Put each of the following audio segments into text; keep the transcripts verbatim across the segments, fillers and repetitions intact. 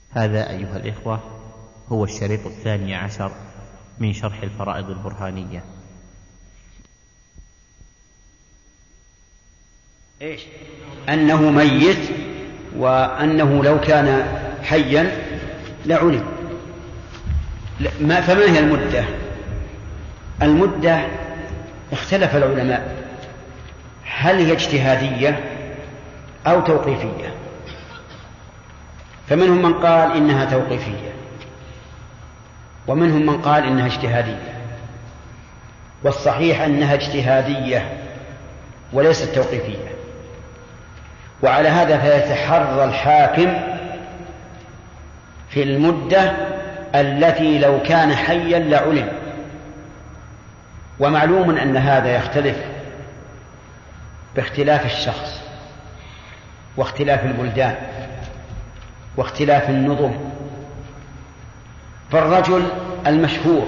هذا أيها الإخوة هو الشريط الثاني عشر من شرح الفرائض البرهانية. إيش؟ أنه ميت، وأنه لو كان حيا لعلم. فما هي المدة؟ المدة اختلف العلماء هل هي اجتهادية أو توقيفية، فمنهم من قال إنها توقيفية، ومنهم من قال إنها اجتهادية، والصحيح أنها اجتهادية وليست توقيفية. وعلى هذا فيتحرى الحاكم في المدة التي لو كان حيا لعلم. ومعلوم أن هذا يختلف باختلاف الشخص واختلاف البلدان واختلاف النظم. فالرجل المشهور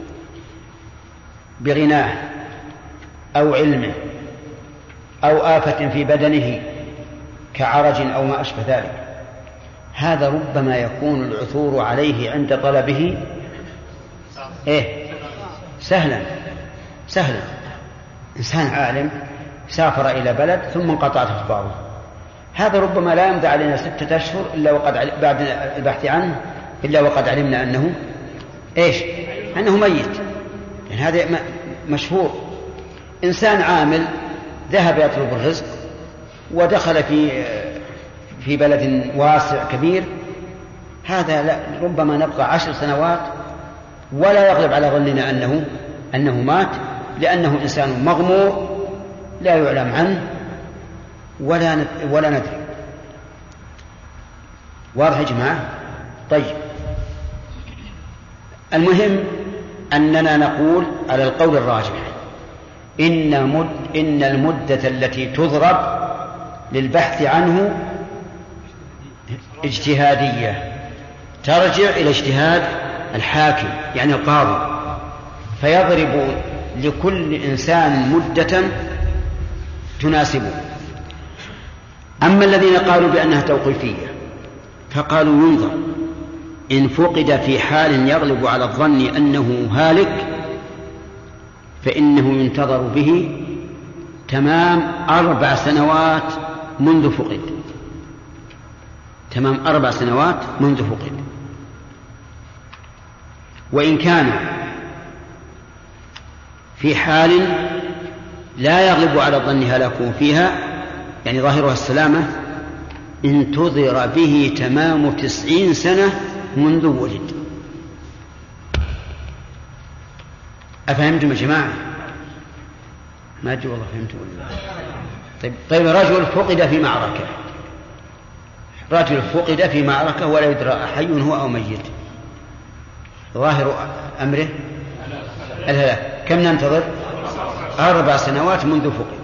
بغناه أو علمه أو آفة في بدنه كعرج أو ما أشبه ذلك، هذا ربما يكون العثور عليه عند طلبه إيه؟ سهلا سهلا. إنسان عالم سافر إلى بلد ثم انقطعت أخباره، هذا ربما لا يمضي علينا ستة أشهر إلا وقد بعد البحث عنه إلا وقد علمنا أنه إيش؟ أنه ميت، يعني هذا مشهور. إنسان عامل ذهب يطلب الرزق ودخل في في بلد واسع كبير، هذا لا ربما نبقى عشر سنوات ولا يغلب على ظننا أنه أنه مات، لأنه إنسان مغمور لا يعلم عنه ولا ولا ندري. واضح يا جماعة؟ طيب، المهم أننا نقول على القول الراجح إن, مد إن المدة التي تضرب للبحث عنه اجتهادية، ترجع إلى اجتهاد الحاكم يعني القاضي، فيضرب لكل إنسان مدة تناسبه. أما الذين قالوا بأنها توقيفية فقالوا ينظر، إن فقد في حال يغلب على الظن أنه هالك فإنه ينتظر به تمام أربع سنوات منذ فقد، تمام أربع سنوات منذ فقد. وإن كان في حال لا يغلب على الظن هلاكه فيها يعني ظاهرها السلامة، انتظر به تمام تسعين سنة منذ ولد. أفهمتم يا جماعة؟ ما أدري والله فهمتم ولا لا. طيب, طيب رجل فقد في معركة، رجل فقد في معركة ولا يدرى حي هو أو ميت، ظاهر أمره الهلاك، كم ننتظر؟ أربع سنوات منذ فقد.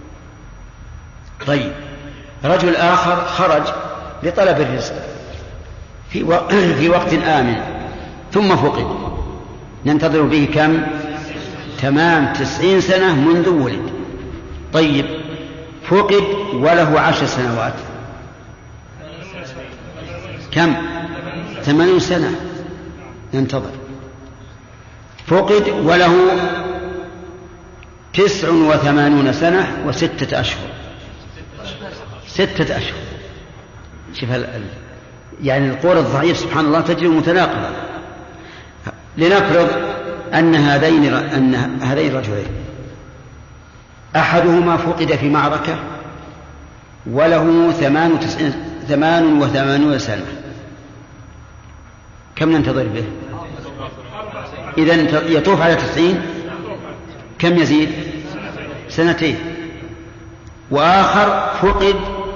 طيب رجل آخر خرج لطلب الرزق في, و... في وقت آمن ثم فقد، ننتظر به كم؟ تمام تسعين سنة منذ ولد. طيب فقد وله عشر سنوات، كم؟ ثمانين سنة ننتظر. فقد وله تسع وثمانون سنة وستة أشهر، ستة أشهر. شوف هل... يعني القول الضعيف سبحان الله تجري متناقضة. لنفرض أن هذين أن هذين الرجلين أحدهما فقد في معركة وله ثمان وتسعين ثمان وثمانون سنة، كم ننتظر به؟ إذن يطوف على تسعين، كم يزيد؟ سنتين. وآخر فقد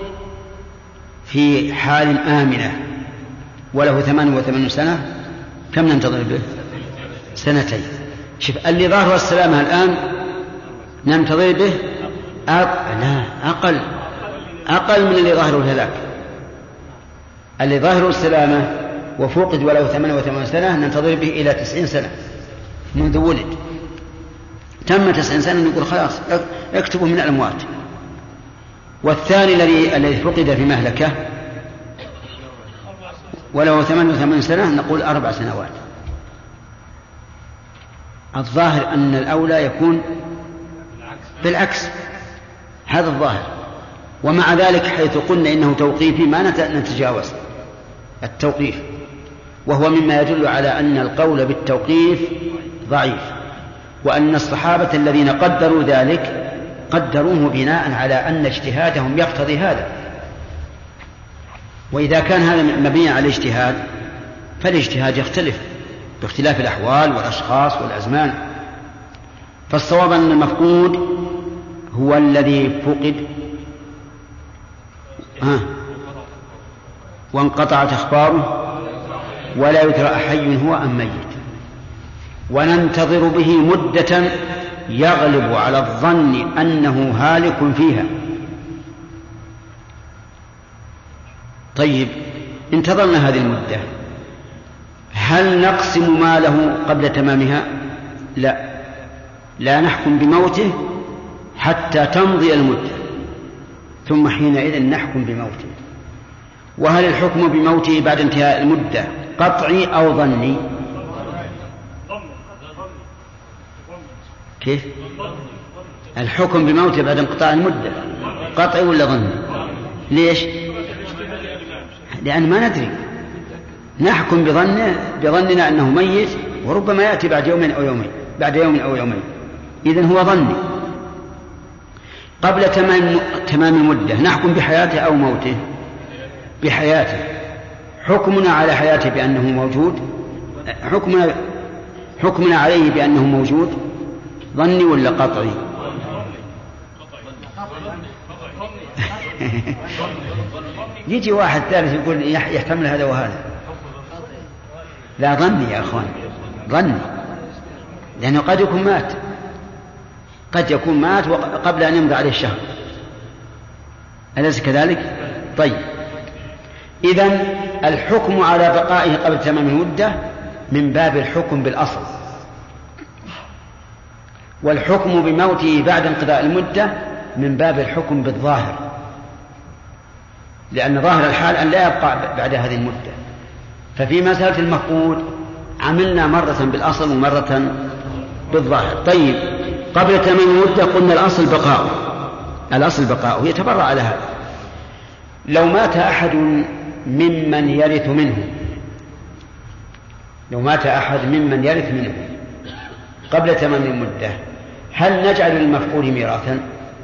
في حال آمنة وله ثمان وثمانون سنة، كم ننتظر به؟ سنتين. شوف اللي ظاهر السلامة الآن ننتظر به أق... لا أقل أقل من اللي ظاهر الهلاك. اللي ظاهر السلامة وفقد وله ثمان وثمانون سنة ننتظر به إلى تسعين سنة منذ ولد. تم تسعين سنة نقول خلاص اكتبوا من الأموات. والثاني الذي الذي فقد في مهلكة ولو ثمانية وثمانين سنة نقول أربع سنوات. الظاهر أن الأولى يكون بالعكس، هذا الظاهر. ومع ذلك حيث قلنا إنه توقيفي ما نتجاوز التوقيف، وهو مما يدل على أن القول بالتوقيف ضعيف، وأن الصحابة الذين قدروا ذلك قدروه بناء على أن اجتهادهم يقتضي هذا. وإذا كان هذا مبني على الاجتهاد فالاجتهاد يختلف باختلاف الأحوال والأشخاص والأزمان. فالصواب أن المفقود هو الذي فقد ها وانقطعت أخباره ولا يدرى أحي هو أم ميت، وننتظر به مدة يغلب على الظن أنه هالك فيها. طيب، انتظرنا هذه المدة، هل نقسم ماله قبل تمامها؟ لا، لا نحكم بموته حتى تمضي المدة، ثم حينئذ نحكم بموته. وهل الحكم بموته بعد انتهاء المدة قطعي أو ظني؟ كيف؟ الحكم بموته بعد انقطاع المدة قطعي ولا ظني؟ ليش؟ لأن ما ندري، نحكم بظنه بظننا أنه ميت، وربما يأتي بعد يوم أو يومين بعد يوم أو يومين، إذن هو ظني. قبل تمام تمام المدة نحكم بحياته أو موته؟ بحياته. حكمنا على حياته بأنه موجود، حكمنا حكمنا عليه بأنه موجود ظني ولا قطعي؟ يجي واحد ثالث يقول يحتمل هذا وهذا. لا، ظني يا أخوان، ظني، لأنه قد يكون مات، قد يكون مات قبل أن يمضي عليه الشهر، أليس كذلك؟ طيب، إذن الحكم على بقائه قبل تمام المدة من باب الحكم بالأصل، والحكم بموته بعد انقضاء المدة من باب الحكم بالظاهر، لأن ظاهر الحال أن لا يبقى بعد هذه المدة. ففي مسألة المفقود عملنا مرة بالأصل ومرة بالظاهر. طيب، قبل تمام المدة قلنا الأصل بقاؤه، الأصل بقاؤه يتبرع على هذا. لو مات أحد ممن يرث منه لو مات أحد ممن يرث منه قبل تمام المدة، هل نجعل للمفقود ميراثا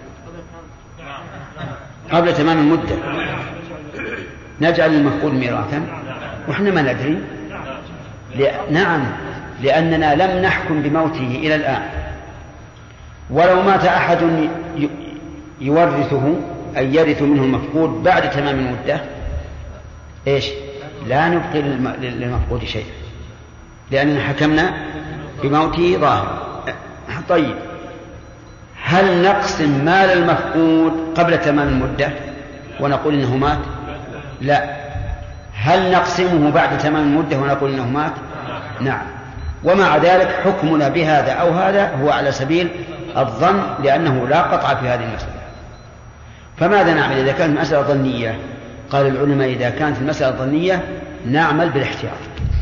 قبل تمام المدة؟ نجعل للمفقود ميراثا وإحنا ما ندري. نعم، لأننا لم نحكم بموته إلى الآن. ولو مات أحد يورثه أي يرث منه المفقود بعد تمام المدة، إيش؟ لا نبقي للمفقود شيء، لأننا حكمنا بموته ظاهر. طيب، هل نقسم مال المفقود قبل تمام المدة ونقول إنه مات؟ لا. هل نقسمه بعد تمام المدة ونقول إنه مات؟ نعم. ومع ذلك حكمنا بهذا أو هذا هو على سبيل الظن، لأنه لا قطع في هذه المسألة. فماذا نعمل إذا كانت المسألة ظنية؟ قال العلماء إذا كانت المسألة ظنية نعمل بالاحتياط،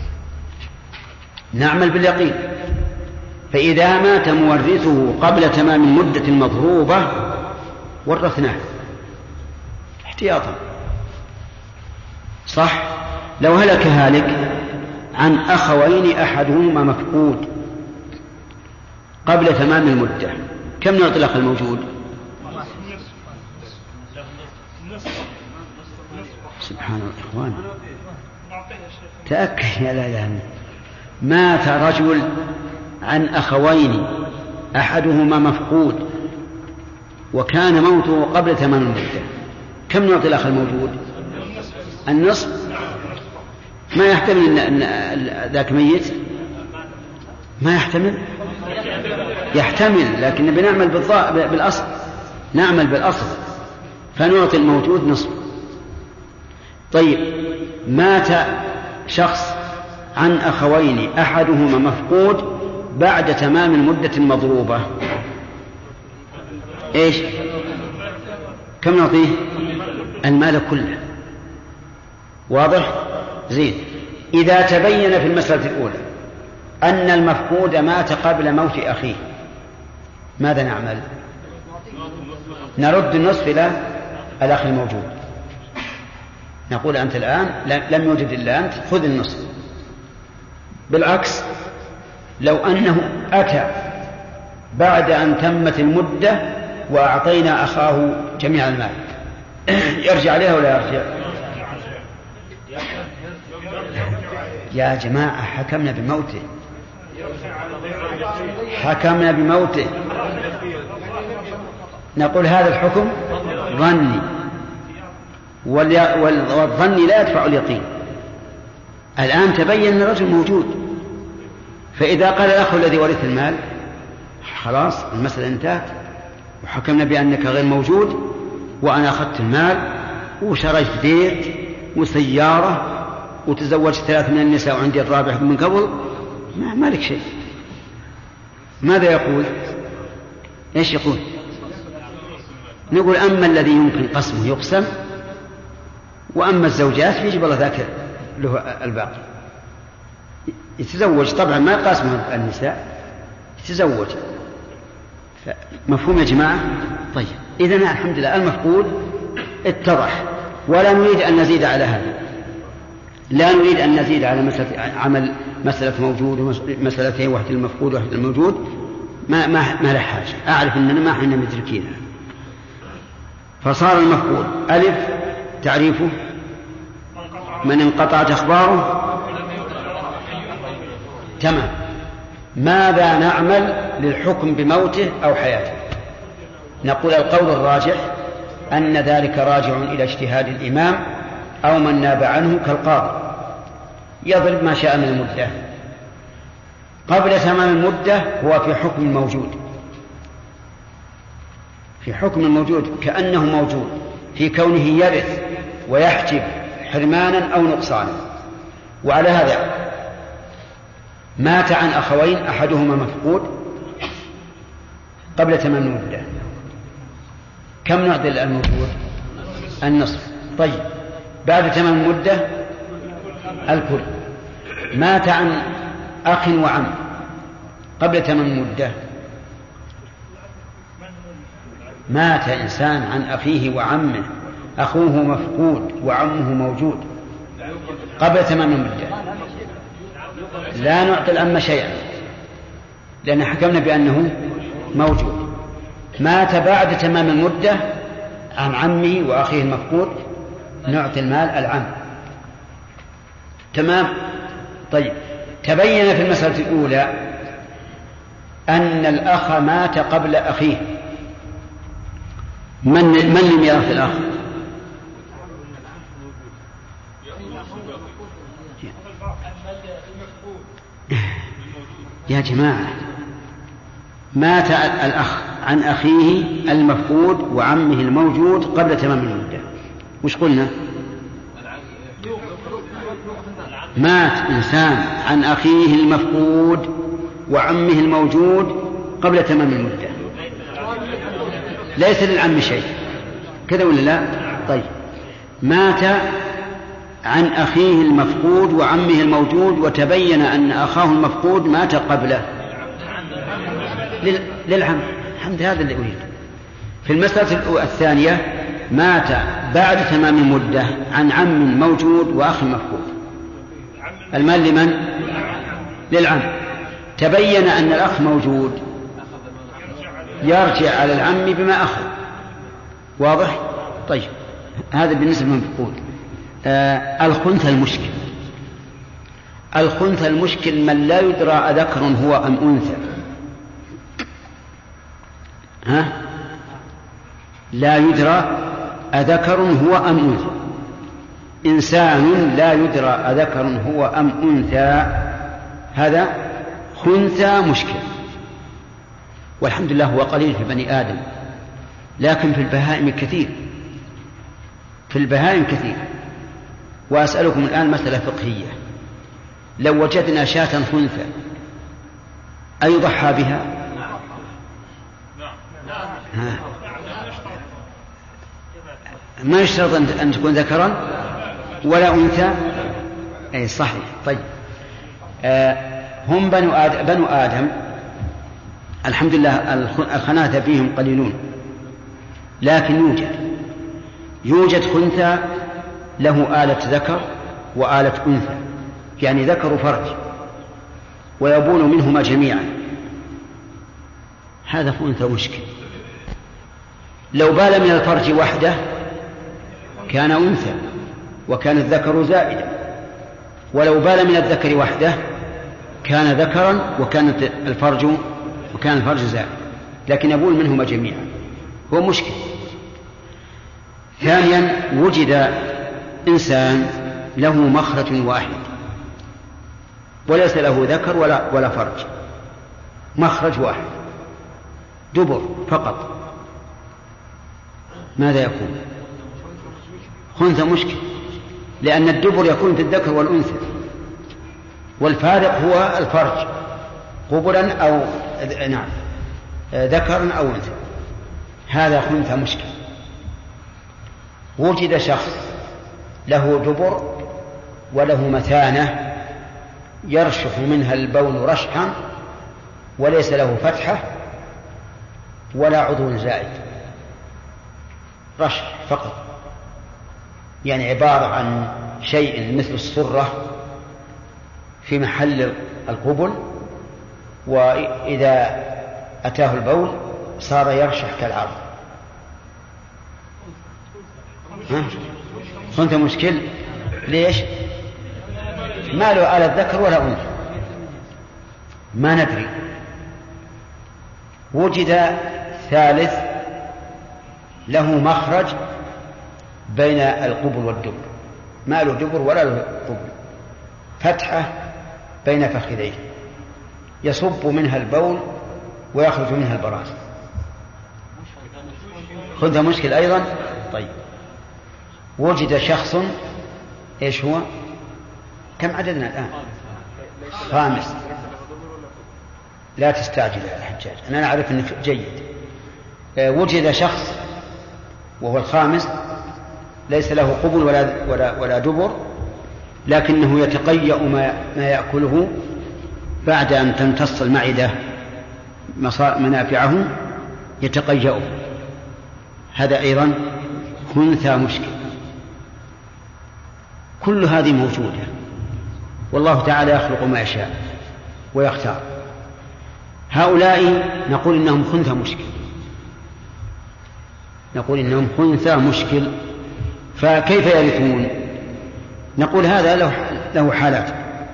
نعمل باليقين. فإذا مات مورثه قبل تمام المدة المضروبة ورثناه احتياطا، صح؟ لو هلك هالك عن أخوين أحدهما مفقود قبل تمام المدة، كم نعطي الأخ الموجود؟ سبحان الإخوان، تأكد يا لا لا مات رجل عن أخوين أحدهما مفقود وكان موته قبل تمام المدة، كم نعطي الأخ الموجود؟ النصف. ما يحتمل أن ذاك ميت، ما يحتمل يحتمل لكن بنعمل بالأصل، نعمل بالأصل فنعطي الموجود نصف. طيب، مات شخص عن أخوين أحدهما مفقود بعد تمام المدة المضروبة، إيش؟ كم نعطيه؟ المال كله، واضح؟ زين. إذا تبين في المسألة الأولى أن المفقود مات قبل موت أخيه ماذا نعمل؟ نرد النصف إلى الأخ الموجود، نقول أنت الآن لم يوجد إلا أنت، خذ النصف. بالعكس لو أنه أتى بعد أن تمت المدة وأعطينا أخاه جميع المال يرجع عليها ولا يرجع؟ يا جماعة حكمنا بموته، حكمنا بموته، نقول هذا الحكم ظني، والظن لا يدفع اليقين. الآن تبين أن الرجل موجود، فإذا قال الأخ الذي ورث المال خلاص المسألة انتهت، وحكمنا بأنك غير موجود وأنا أخذت المال وشريت بيت وسيارة وتزوجت ثلاث من النساء وعندي الرابع من قبل، ما مالك شيء. ماذا يقول؟ ايش يقول؟ نقول أما الذي يمكن قسمه يقسم، وأما الزوجات يجب الله ذاك له الباقي. يتزوج طبعا ما قاسمه النساء، يتزوج. مفهوم يا جماعة؟ طيب إذن الحمد لله المفقود اتضح، ولا نريد أن نزيد على هذا، لا نريد أن نزيد على مسألة عمل مسألة موجود ومسألتين، واحد المفقود وواحد الموجود، ما ما ما له حاجة، أعرف أننا ما احنا مدركينها. فصار المفقود ألف تعريفه من انقطعت أخباره. تمام. ماذا نعمل للحكم بموته أو حياته؟ نقول القول الراجح أن ذلك راجع إلى اجتهاد الإمام أو من ناب عنه كالقاضي، يضرب ما شاء من المدة. قبل تمام المدة هو في حكم الموجود، في حكم الموجود كأنه موجود في كونه يرث ويحجب حرمانا أو نقصانا. وعلى هذا مات عن أخوين أحدهما مفقود قبل تمام المدة، كم نعدل الموجود؟ النصف. طيب بعد تمام المدة الكل. مات عن أخ وعم قبل تمام المدة، مات إنسان عن أخيه وعمه، أخوه مفقود وعمه موجود قبل تمام المدة، لا نعطي الأم شيئا لأن حكمنا بأنه موجود. مات بعد تمام المدة عن عمه وأخيه المفقود، نعطي المال العم. تمام. طيب تبين في المسألة الأولى أن الأخ مات قبل أخيه، من من لميراث الأخ؟ يا جماعة مات الأخ عن أخيه المفقود وعمه الموجود قبل تمام المدة، وش قلنا؟ مات إنسان عن أخيه المفقود وعمه الموجود قبل تمام المدة، ليس للعم شيء، كذا ولا لا؟ طيب مات عن أخيه المفقود وعمه الموجود وتبين أن أخاه المفقود مات قبله، للعم. الحمد هذا اللي أريد. في المسألة الثانية مات بعد تمام المدة عن عم موجود وأخ مفقود، المال لمن؟ للعم. تبين أن الأخ موجود، يرجع على العم بما أخذ. واضح؟ طيب هذا بالنسبة للمفقود. آه الخنثى المشكل، الخنثى المشكل من لا يدرى أذكر هو أم أنثى. ها؟ لا يدرى أذكر هو أم أنثى، إنسان لا يدرى أذكر هو أم أنثى، هذا خنثى مشكل. والحمد لله هو قليل في بني آدم، لكن في البهائم كثير، في البهائم كثير. وأسألكم الآن مسألة فقهية، لو وجدنا شاة خنثى أيضحى بها؟ ها. ما يشترط أن تكون ذكرا ولا أنثى؟ أي صحيح. طيب آه هم بنو آدم, بنو آدم الحمد لله الخناثة فيهم قليلون، لكن يوجد يوجد خنثى له آلة ذكر وآلة أنثى، يعني ذكر وفرج ويبون منهما جميعا. هذا خنثى مشكل. لو بال من الفرج وحده كان أنثى وكان الذكر زائدا، ولو بال من الذكر وحده كان ذكرا وكانت الفرج وكان الفرج زائدا، لكن يبول منهما جميعا، هو مشكل. ثانيا وجد إنسان له مخرج واحد وليس له ذكر ولا, ولا فرج، مخرج واحد دبر فقط، ماذا يكون؟ خنثى مشكل، لأن الدبر يكون في الذكر والأنثى، والفارق هو الفرج قبلا أو نعم ذكرا أو أنثى. هذا خنثى مشكل. وجد شخص له دبر وله مثانة يرشح منها البول رشحا وليس له فتحة ولا عضو زائد، رشح فقط، يعني عبارة عن شيء مثل السرة في محل القبل، وإذا أتاه البول صار يرشح كالعرض. خنثى مشكل. ليش؟ ما له على الذكر ولا أنثى، ما ندري. وجد ثالث له مخرج بين القبل والدبر، ما له دبر ولا له قبل، فتحة بين فخذيه يصب منها البول ويخرج منها البراز. خذها مشكل أيضا. طيب وجد شخص، إيش هو؟ كم عددنا الآن؟ خامس. لا تستعجل يا حجاج، أنا أعرف أنك جيد. وجد شخص وهو الخامس ليس له قبل ولا, ولا, ولا دبر، لكنه يتقيأ ما, ما يأكله بعد أن تمتص المعدة منافعه يتقيأ. هذا أيضا خنثى مشكل. كل هذه موجودة، والله تعالى يخلق ما يشاء ويختار. هؤلاء نقول إنهم خنثى مشكل، نقول إنهم خنثى مشكل. فكيف يرثون؟ نقول هذا له, له حالات: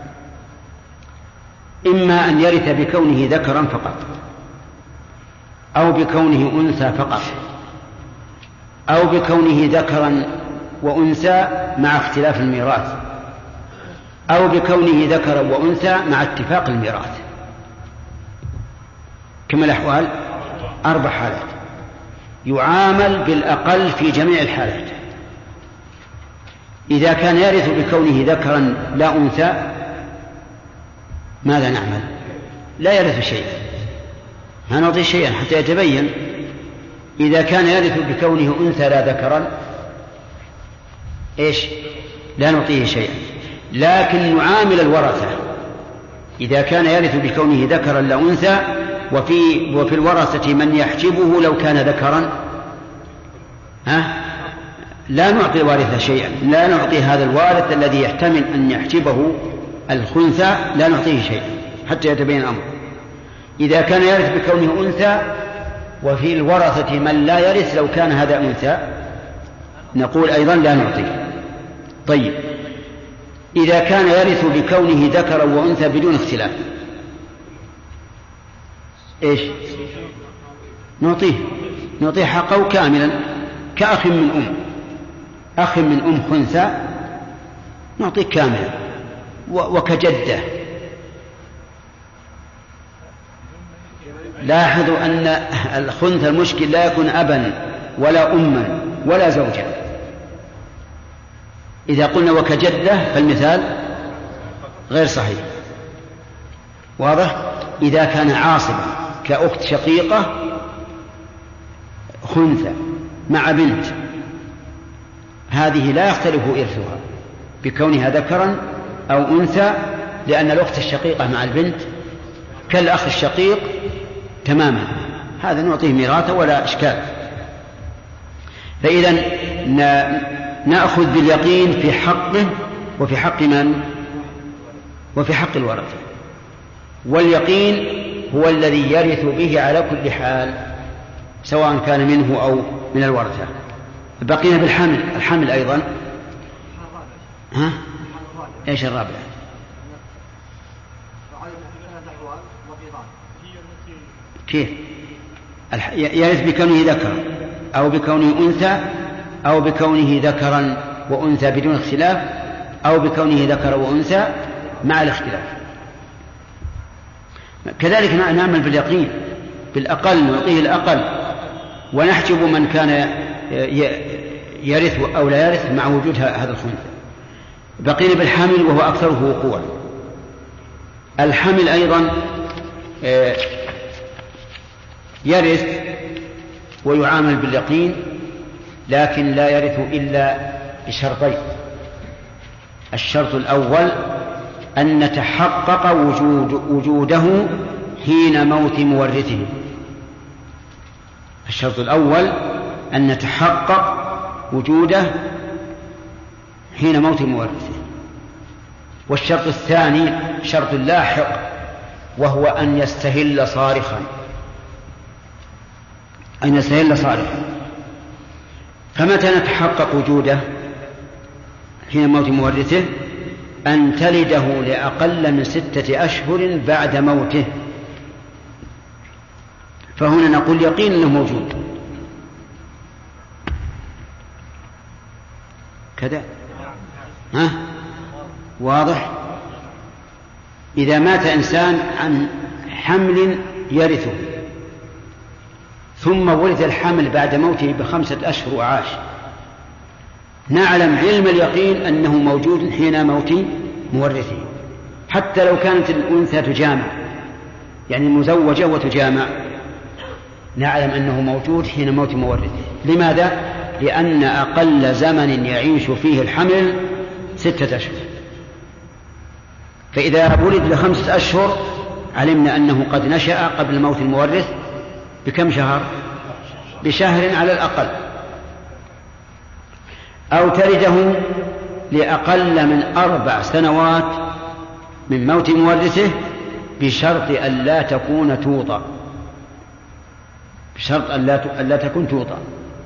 إما أن يرث بكونه ذكرا فقط، أو بكونه أنثى فقط، أو بكونه ذكرا وأنثى مع اختلاف الميراث، أو بكونه ذكرا وأنثى مع اتفاق الميراث. كما الأحوال أربع حالات، يعامل بالأقل في جميع الحالات. إذا كان يرث بكونه ذكرا لا أنثى ماذا نعمل؟ لا يرث شيئا، ما نعطيه شيئا حتى يتبين. إذا كان يرث بكونه أنثى لا ذكرا إيش؟ لا نعطيه شيئا، لكن نعامل الورثة. إذا كان يرث بكونه ذكرا لا أنثى وفي, وفي الورثة من يحجبه لو كان ذكرا، ها؟ لا نعطي الوارث شيئا، لا نعطي هذا الوارث الذي يحتمل أن يحجبه الخنثى لا نعطيه شيئا حتى يتبين الأمر. إذا كان يرث بكونه أنثى وفي الورثة من لا يرث لو كان هذا أنثى نقول أيضا لا نعطيه. طيب إذا كان يرث بكونه ذكرا وأنثى بدون اختلاف إيش؟ نعطيه نعطيه حقه كاملا، كأخ من أم، أخ من أم خنثى نعطيه كاملا، وكجدة. لاحظوا أن الخنثى المشكل لا يكون أبا ولا أما ولا زوجا. إذا قلنا وكجدة فالمثال غير صحيح، واضح؟ إذا كان عاصبا كأخت شقيقة خنثى مع بنت، هذه لا يختلف إرثها بكونها ذكرا أو أنثى، لأن الأخت الشقيقة مع البنت كالأخ الشقيق تماما، هذا نعطيه ميراثه ولا إشكال. فإذا نأخذ باليقين في حقه وفي حق من؟ وفي حق الورثة. واليقين هو الذي يرث به على كل حال سواء كان منه أو من الورثة. بقينا بالحمل، الحمل أيضا ها؟ إيش الرابع؟ كيف؟ يرث بكونه ذكر أو بكونه أنثى أو بكونه ذكرا وأنثى بدون اختلاف أو بكونه ذكر وأنثى مع الاختلاف. كذلك نعمل باليقين، بالأقل نعطيه الأقل ونحجب من كان يرث أو لا يرث مع وجود هذا الخنثى. بقينا بالحمل وهو أكثره وقوعا. الحمل أيضا يرث ويعامل باليقين، لكن لا يرث إلا بشرطين. الشرط الأول أن نتحقق وجود وجوده حين موت مورثه. الشرط الأول أن نتحقق وجوده حين موت مورثه. والشرط الثاني شرط لاحق، وهو أن يستهل صارخا، أن يستهل صارخا. فمتى نتحقق وجوده حين موت مورثه؟ أن تلده لأقل من ستة أشهر بعد موته، فهنا نقول يقين أنه موجود كذا. ها؟ واضح؟ إذا مات إنسان عن حمل يرثه ثم ولد الحمل بعد موته بخمسة أشهر وعاش، نعلم علم اليقين أنه موجود حين موت مورثه، حتى لو كانت الأنثى تجامع، يعني مزوجة وتجامع، نعلم أنه موجود حين موت مورثه. لماذا؟ لأن أقل زمن يعيش فيه الحمل ستة أشهر، فإذا ولد لخمسة أشهر علمنا أنه قد نشأ قبل موت المورث بكم شهر؟ بشهر على الأقل. أو تلده لأقل من أربع سنوات من موت مورثه بشرط أن لا تكون توطى، بشرط أن لا, أن لا تكون توطى.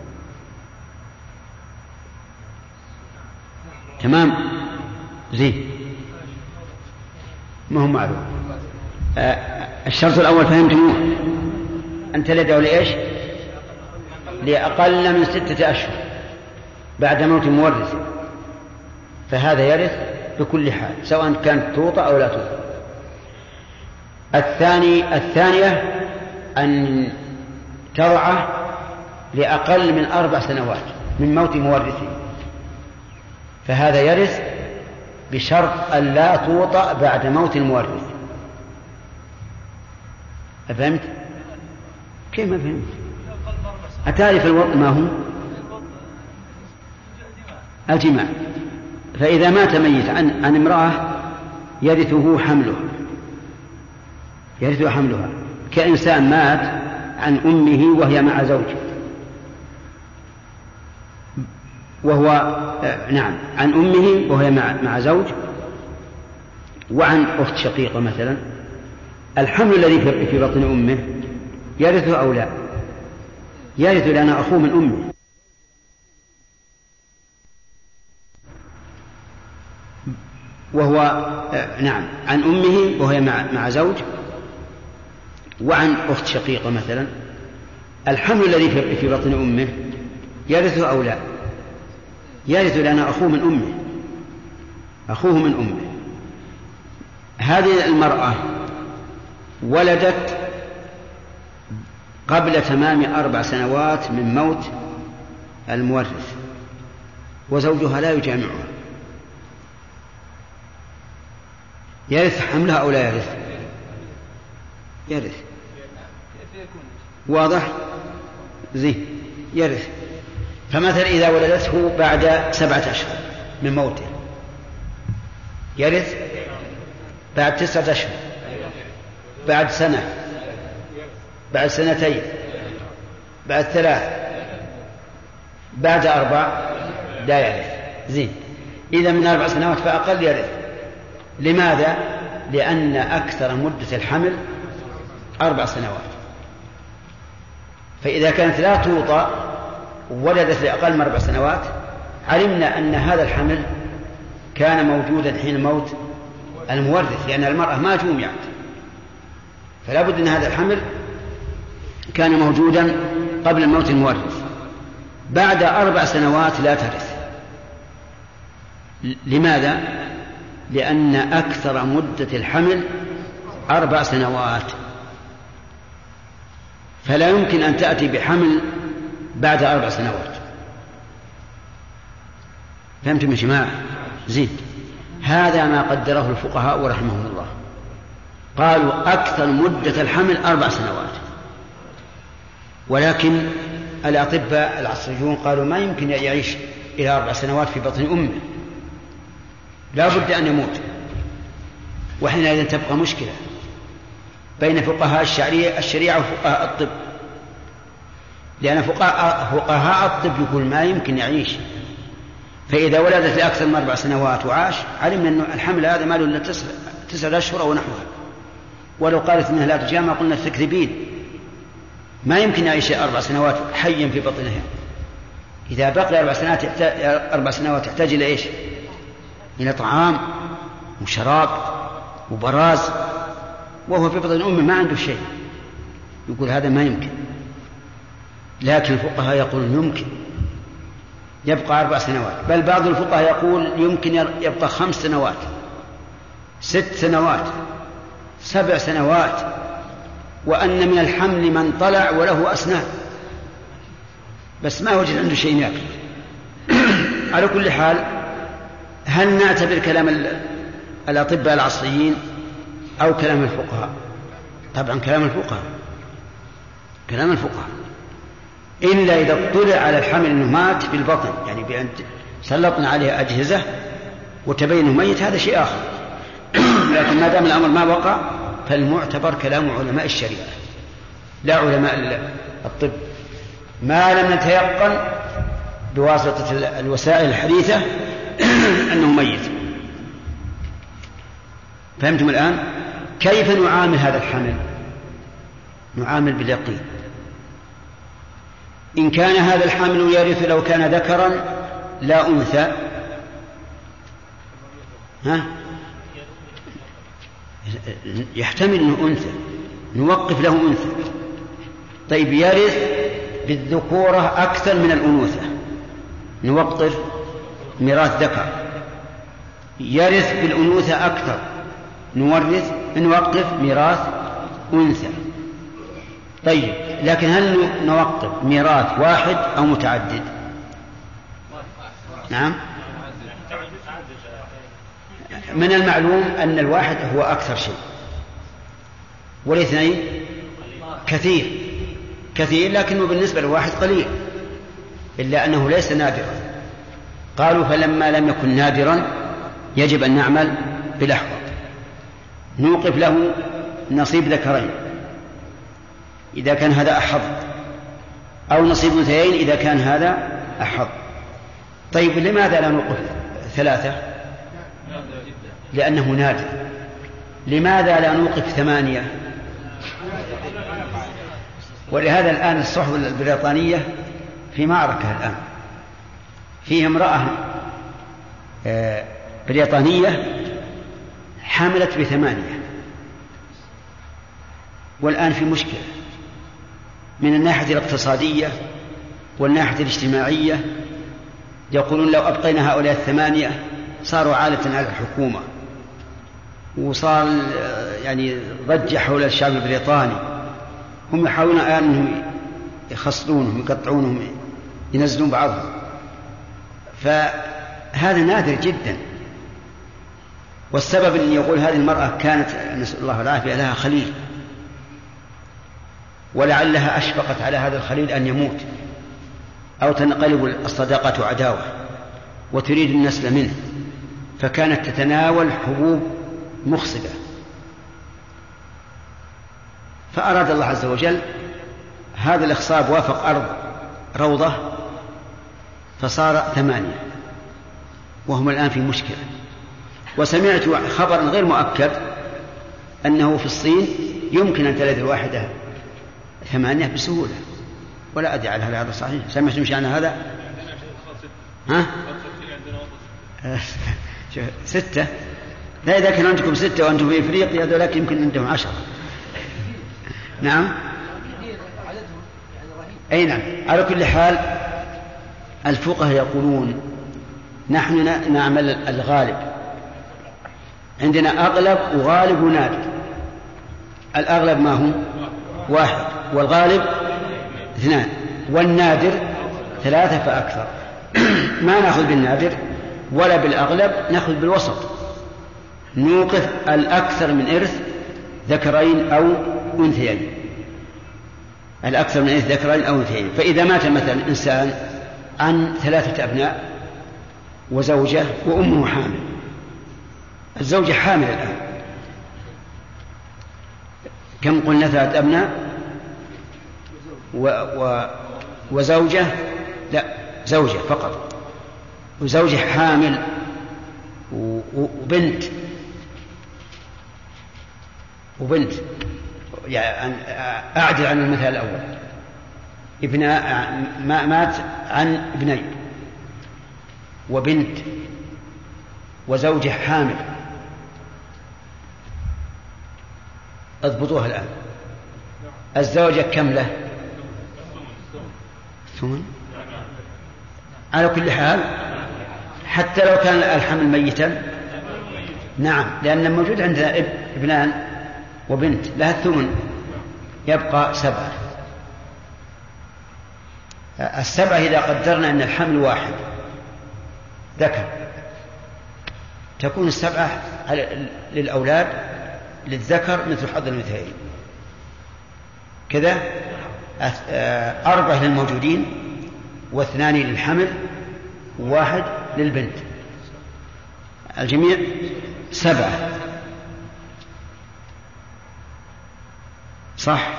تمام؟ زين، ما هو معلوم. آه الشرط الأول فهمتموه؟ أن تلده لإيش؟ لأقل من ستة أشهر بعد موت مورث، فهذا يرث بكل حال سواء كانت توطى أو لا توطى. الثاني الثانية أن ترعى لأقل من أربع سنوات من موت مورثه، فهذا يرث بشرط أن لا توطأ بعد موت المورث. أفهمت؟ كيف ما فهمت؟ أتعرف الوطء ما هو؟ الجماع. فإذا مات ميت عن, عن امرأة يرثه حملها، يرثه حملها، كإنسان مات عن أمه وهي مع زوج، وهو آه نعم عن أمه وهي مع, مع زوج، وعن أخت شقيقة مثلا، الحمل الذي في بطن أمه يرثه أو لا؟ يرث لأن أخوه من أمه. وهو آه نعم عن أمه وهي مع, مع زوج، وعن أخت شقيقة مثلا، الحمل الذي في بطن أمه يرثه أو لا؟ يرث لأن أخوه من أمه، أخوه من أمه. هذه المرأة ولدت قبل تمام أربع سنوات من موت المورث، وزوجها لا يجامعها، يرث حملها أو لا يرث؟ يرث. واضح؟ زين، يرث. فمثلا إذا ولدته بعد سبعة أشهر من موته يرث بعد تسعة أشهر، بعد سنة، بعد سنتين، بعد ثلاث، بعد أربع لا يرث. زين، إذا من أربع سنوات فأقل يرث. لماذا؟ لأن أكثر مدة الحمل أربع سنوات، فإذا كانت لا توطى وولدت لأقل من أربع سنوات علمنا أن هذا الحمل كان موجودا حين موت المورث، لأن المرأة ما جمعت، فلا بد أن هذا الحمل كان موجودا قبل موت المورث. بعد أربع سنوات لا ترث. لماذا؟ لأن أكثر مدة الحمل أربع سنوات، فلا يمكن أن تأتي بحمل بعد أربع سنوات. فهمتم يا جماعة؟ زين، هذا ما قدره الفقهاء رحمهم الله، قالوا أكثر مدة الحمل أربع سنوات. ولكن الأطباء العصريون قالوا ما يمكن يعيش إلى أربع سنوات في بطن أمه، لا بد أن يموت. وحينئذ تبقى مشكلة بين فقهاء الشريعة وفقهاء الطب، لأن فقهاء, فقهاء الطب يقول ما يمكن يعيش، فإذا ولدت لأكثر من أربع سنوات وعاش علمنا أن الحمل هذا ما له إلا تسعة أشهر أو نحوها. ولو قالت منها لا تجامع قلنا تكذبين، ما يمكن يعيش أربع سنوات حيا في بطنها. إذا بقي أربع سنوات أربع سنوات يحتاج إلى إيش؟ إلى طعام وشراب وبراز، وهو في بطن أمه ما عنده شيء. يقول هذا ما يمكن. لكن الفقهاء يقول يمكن يبقى أربع سنوات، بل بعض الفقهاء يقول يمكن يبقى خمس سنوات، ست سنوات، سبع سنوات، وأن من الحمل من طلع وله أسنان بس ما وجد عنده شيء يأكل. على كل حال، هل نعتبر كلام الأطباء العصريين أو كلام الفقهاء؟ طبعا كلام الفقهاء، كلام الفقهاء، إلا إذا اطلع على الحمل أنه مات في البطن، يعني بأن سلطنا عليه أجهزة وتبينه ميت، هذا شيء آخر. لكن ما دام الأمر ما وقع فالمعتبر كلام علماء الشريعة لا علماء الطب، ما لم نتيقن بواسطة الوسائل الحديثة أنه ميت. فهمتم الآن؟ كيف نعامل هذا الحمل؟ نعامل باليقين. إن كان هذا الحمل يرث لو كان ذكرا لا أنثى، ها؟ يحتمل أنه أنثى، نوقف له أنثى. طيب يرث بالذكورة أكثر من الأنوثة، نوقف ميراث ذكر. يرث بالأنوثة أكثر، نورث نوقف ميراث أنثى. طيب لكن هل نوقف ميراث واحد أو متعدد؟ نعم، من المعلوم أن الواحد هو أكثر شيء والاثنين كثير كثير، لكنه بالنسبة للواحد قليل، إلا أنه ليس نادرا. قالوا فلما لم يكن نادرا يجب أن نعمل بالأحوط، نوقف له نصيب ذكرين إذا كان هذا أحظ، أو نصيب أنثيين إذا كان هذا أحظ. طيب لماذا لا نوقف ثلاثة؟ لأنه نادر. لماذا لا نوقف ثمانية؟ ولهذا الآن الصحف البريطانية في معركة الآن، فيه امرأة بريطانية حملت بثمانية، والآن في مشكلة من الناحية الاقتصادية والناحية الاجتماعية. يقولون لو أبقينا هؤلاء الثمانية صاروا عالة على الحكومة، وصار يعني ضجة حول الشعب البريطاني. هم يحاولون الآن أنهم يخصلونهم، يقطعونهم، ينزلون بعضهم. فهذا نادر جدا. والسبب أن يقول هذه المرأة كانت نسأل الله العافية لها خليل، ولعلها أشفقت على هذا الخليل أن يموت أو تنقلب الصداقة عداوة وتريد النسل منه، فكانت تتناول حبوب مخصبة، فأراد الله عز وجل هذا الإخصاب وافق أرض روضة فصار ثمانية، وهم الآن في مشكلة. وسمعت خبرا غير مؤكد أنه في الصين يمكن أن تلد الواحدة ثمانية بسهولة، ولا أدري على هذا صحيح. سمعت مش عن هذا؟ ها؟ ستة؟ لا، إذا كان عندكم ستة وأنتم في إفريقيا ذلك يمكن عندهم عشرة. نعم، أي نعم. على كل حال الفقهاء يقولون نحن نعمل الغالب، عندنا أغلب وغالب ونادر. الأغلب ما هو؟ واحد، والغالب اثنان، والنادر ثلاثة فأكثر. ما نأخذ بالنادر ولا بالأغلب، نأخذ بالوسط، نوقف الأكثر من إرث ذكرين أو أنثيين، الأكثر من إرث ذكرين أو أنثيين. فإذا مات مثلا إنسان عن ثلاثة أبناء وزوجة وأمه حامل، الزوجة حامل الآن، كم قلنا؟ ثلاثة أبناء و... و... وزوجة، لا زوجة فقط، وزوجة حامل و... وبنت وبنت يعني أعدل عن المثال الأول، ابناء مات عن ابنين وبنت وزوجة حامل، اضبطوها الآن. الزوجة كم له؟ ثمن. على كل حال حتى لو كان الحمل ميتا، نعم، لأن موجود عندنا ابنان وبنت لها الثمن، يبقى سبعة. السبعة إذا قدرنا أن الحمل واحد ذكر، تكون السبعة للأولاد للذكر مثل حظ الأنثيين كذا، أربعة للموجودين واثنان للحمل وواحد للبنت، الجميع سبعة، صح؟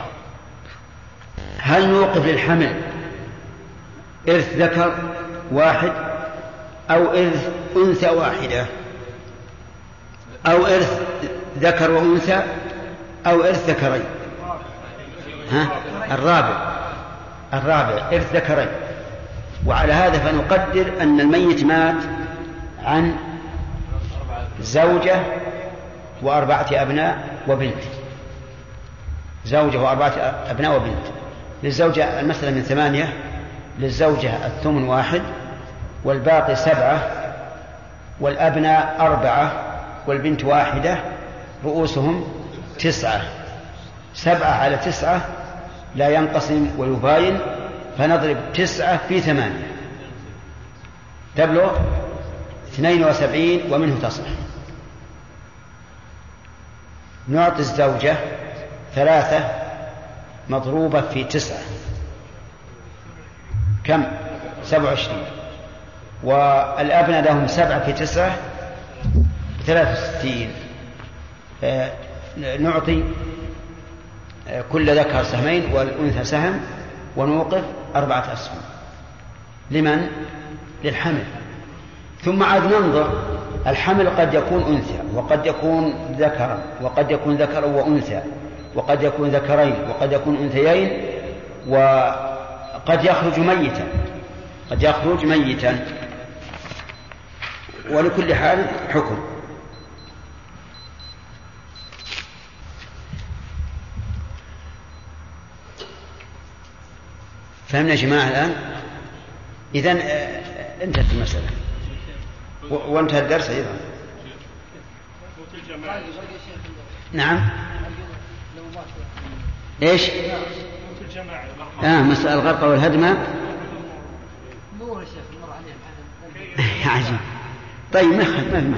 هل نوقف للحمل إرث ذكر واحد أو إرث أنثى واحدة أو إرث ذكر وأنثى أو إرث ذكرين؟ ها؟ الرابع الرابع إرث ذكرين. وعلى هذا فنقدر أن الميت مات عن زوجة وأربعة أبناء وبنت، زوجة وأربعة أبناء وبنت. للزوجة المسألة من ثمانية، للزوجة الثمن واحد والباقي سبعة، والأبناء أربعة والبنت واحدة، رؤوسهم تسعة. سبعة على تسعة لا ينقسم ويباين، فنضرب تسعة في ثمانية تبلغ اثنين وسبعين، ومنه تصح. نعطي الزوجة ثلاثة مضروبة في تسعة كم؟ سبع وعشرين. والأبناء لهم سبعة في تسعة ثلاثة وستين. آه نعطي آه كل ذكر سهمين والأنثى سهم، ونوقف أربعة أسهم. لمن؟ للحمل. ثم عاد ننظر، الحمل قد يكون أنثى وقد يكون ذكرا وقد يكون ذكرا وأنثى وقد يكون ذكرين وقد يكون أنثيين، وقد يخرج ميتا قد يخرج ميتا ولكل حال حكم. فهمنا يا جماعة الآن؟ إذن انتهت المسألة وانتهى الدرس أيضا. نعم. إيش؟ آه مسألة الغرق والهدمة. عجيب. طيب ما ما ما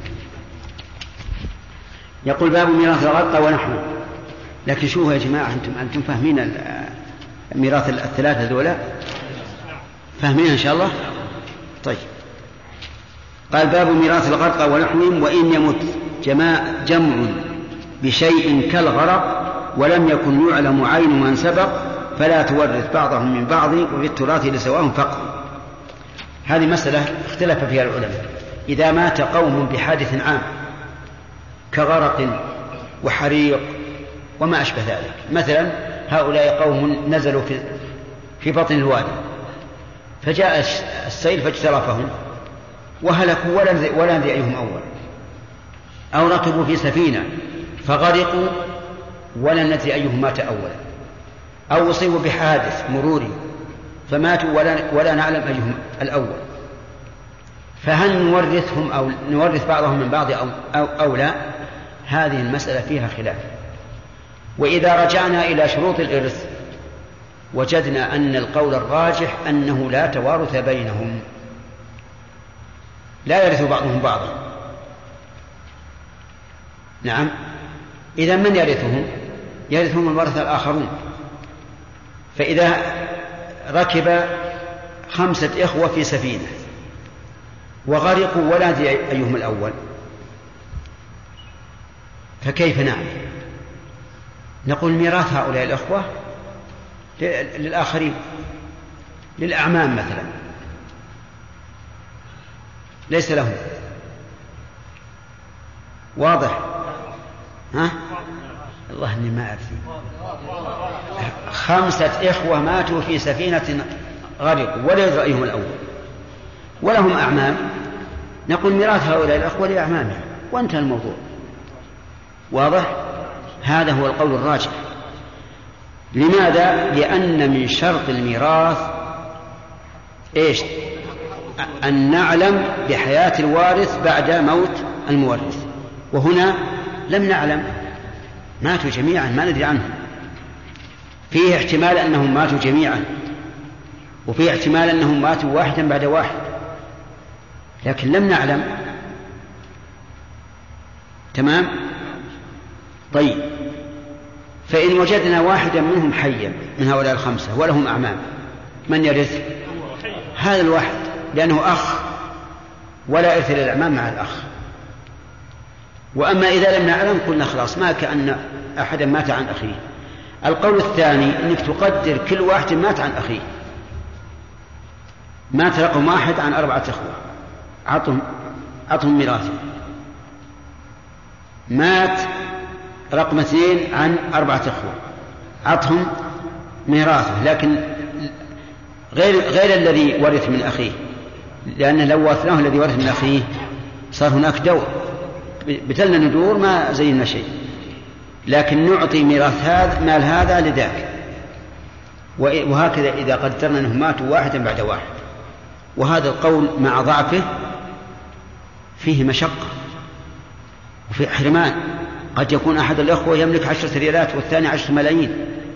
يقول باب ميراث الغرق ونحوه. لكن شوفوا يا جماعة، أنتم أنتم فاهمين ميراث الثلاثة ذولا؟ فاهمين إن شاء الله؟ طيب قال باب ميراث الغرق ونحوهم وإن يمت جمع بشيء كالغرق ولم يكن يعلم عين من سبق فلا تورث بعضهم من بعض وفي التراث لسواهم فقط. هذه مسألة اختلف فيها العلماء. إذا مات قوم بحادث عام كغرق وحريق وما أشبه ذلك، مثلا هؤلاء قوم نزلوا في في بطن الوادي فجاء السيل فاجترفهم وهلكوا ولا ندري أيهم أول، أو ركبوا في سفينة فغرقوا ولا ندري أيهم مات أولا، أو أصيبوا بحادث مروري فماتوا ولا, ولا نعلم أيهم الأول، فهل نورثهم أو نورث بعضهم من بعض أو, أو, أو لا؟ هذه المسألة فيها خلاف. وإذا رجعنا إلى شروط الإرث وجدنا أن القول الراجح أنه لا توارث بينهم، لا يرث بعضهم بعضا. نعم، إذا من يرثهم؟ يرثهم الورثة الآخرون. فإذا ركب خمسة إخوة في سفينة وغرقوا ولا ندري أيهم الأول، فكيف نعمل؟ نقول ميراث هؤلاء الأخوة للآخرين، للأعمام مثلا ليس لهم. واضح؟ ها؟ الله إني ما أدري. خمسة إخوة ماتوا في سفينة غرقوا ولا يدري أيهم الأول ولهم أعمام، نقول ميراث هؤلاء الأخوة لأعمامهم وانتهى الموضوع. واضح؟ هذا هو القول الراجح. لماذا؟ لأن من شرط الميراث إيش؟ أن نعلم بحياة الوارث بعد موت المورث، وهنا لم نعلم، ماتوا جميعا ما ندري عنهم. فيه احتمال أنهم ماتوا جميعا وفيه احتمال أنهم ماتوا واحدا بعد واحد، لكن لم نعلم. تمام؟ طيب، فإن وجدنا واحدا منهم حيا من هؤلاء الخمسة ولهم أعمام، من يرث؟ هذا الواحد، لأنه أخ ولا إرث للأعمام مع الأخ. وأما إذا لم نعلم قلنا خلاص ما كأن أحدا مات عن أخيه. القول الثاني أنك تقدر كل واحد مات عن أخيه، مات رقم واحد عن أربعة إخوة عطهم عطهم ميراثه، مات رقم اثنين عن أربعة إخوة عطهم ميراثه، لكن غير غير الذي ورث من أخيه، لأن لو ورثناه الذي ورث من أخيه صار هناك دور بتلنا ندور ما زينا شيء، لكن نعطي ميراث هذا مال هذا لذاك. وهكذا إذا قدرنا أنهم ماتوا واحدا بعد واحد. وهذا القول مع ضعفه فيه مشقة وفي حرمان. قد يكون أحد الأخوة يملك عشرة ريالات والثاني عشرة ملايين،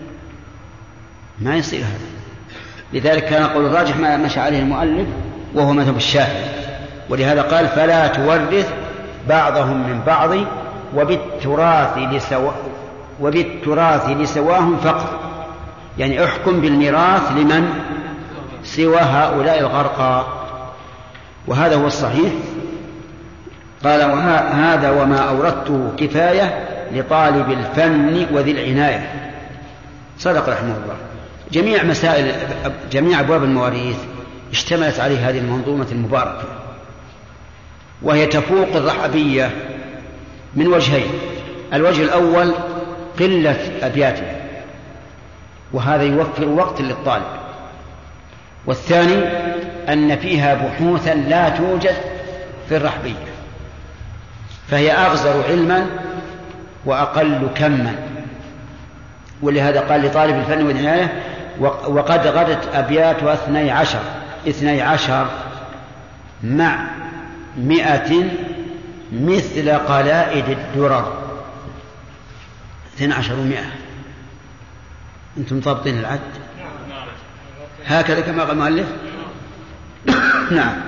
ما يصير هذا. لذلك كان قول الراجح ما مشى عليه المؤلف وهو مذهب الشافعي، ولهذا قال فلا تورث بعضهم من بعض وبالتراث لسوا وبالتراث لسواهم فقط، يعني احكم بالميراث لمن سوى هؤلاء الغرقى. وهذا هو الصحيح. قال وهذا وما أوردته كفاية لطالب الفن وذي العناية. صدق رحمه الله. جميع مسائل جميع أبواب المواريث اشتملت عليه هذه المنظومة المباركة، وهي تفوق الرحبية من وجهين. الوجه الأول قلة أبياتها، وهذا يوفر وقت للطالب. والثاني أن فيها بحوثا لا توجد في الرحبية، فهي أغزر علما وأقل كما. ولهذا قال لطالب الفن والعناية وقد غدت أبياتها اثني عشر اثني عشر مع مئة مثل قلائد الدرر. اثني عشر ومئة، أنتم ضابطين العد هكذا كما قال المؤلف. نعم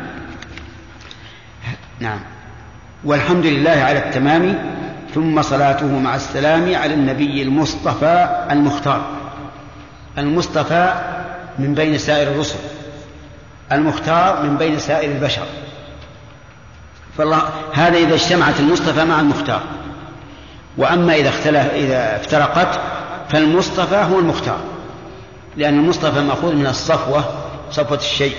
نعم. والحمد لله على التمام، ثم صلاته مع السلام على النبي المصطفى المختار. المصطفى من بين سائر الرسل، المختار من بين سائر البشر. فالله هذا إذا اجتمعت المصطفى مع المختار. وأما إذا اختلف إذا افترقت فالمصطفى هو المختار، لأن المصطفى مأخوذ من الصفوة، صفوة الشيء.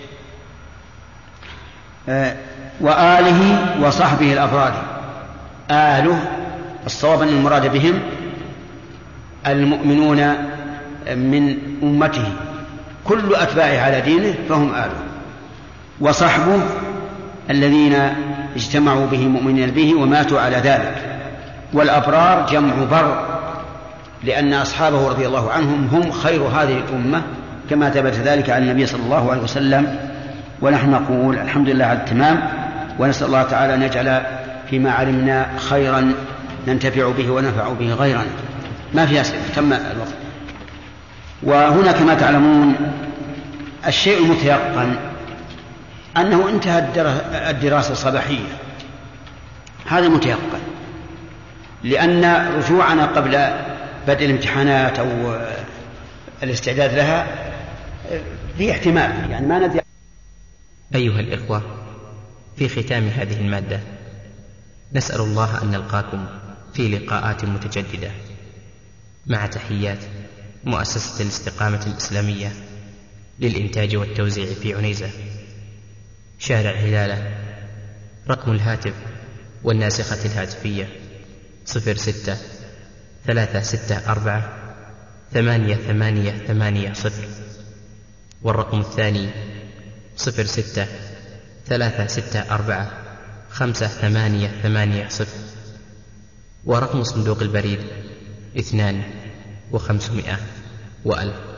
آه وآله وصحبه الأبرار. آله الصواب أن المراد بهم المؤمنون من أمته، كل أتباعه على دينه فهم آله. وصحبه الذين اجتمعوا به مؤمنين به وماتوا على ذلك. والأبرار جمع بر، لأن أصحابه رضي الله عنهم هم خير هذه الأمة، كما ثبت ذلك عن النبي صلى الله عليه وسلم. ونحن نقول الحمد لله على التمام، ونسأل الله تعالى أن يجعل فيما علمنا خيرا ننتفع به ونفع به غيرنا. ما في أسئلة، تم الوقت. وهنا كما تعلمون الشيء المتيقن أنه انتهى الدراسة الصباحية، هذا متيقن، لأن رجوعنا قبل بدء الامتحانات أو الاستعداد لها في احتمال، يعني ما ندري. أيها الإخوة، في ختام هذه المادة نسأل الله أن نلقاكم في لقاءات متجددة، مع تحيات مؤسسة الاستقامة الإسلامية للإنتاج والتوزيع في عنيزة، شارع هلالة. رقم الهاتف والناسخة الهاتفية صفر ستة ثلاثة ستة أربعة ثمانية ثمانية ثمانية صفر، والرقم الثاني صفر ستة ثلاثة ستة أربعة خمسة ثمانية ثمانية صفر، ورقم صندوق البريد اثنان وخمسمائة وألف.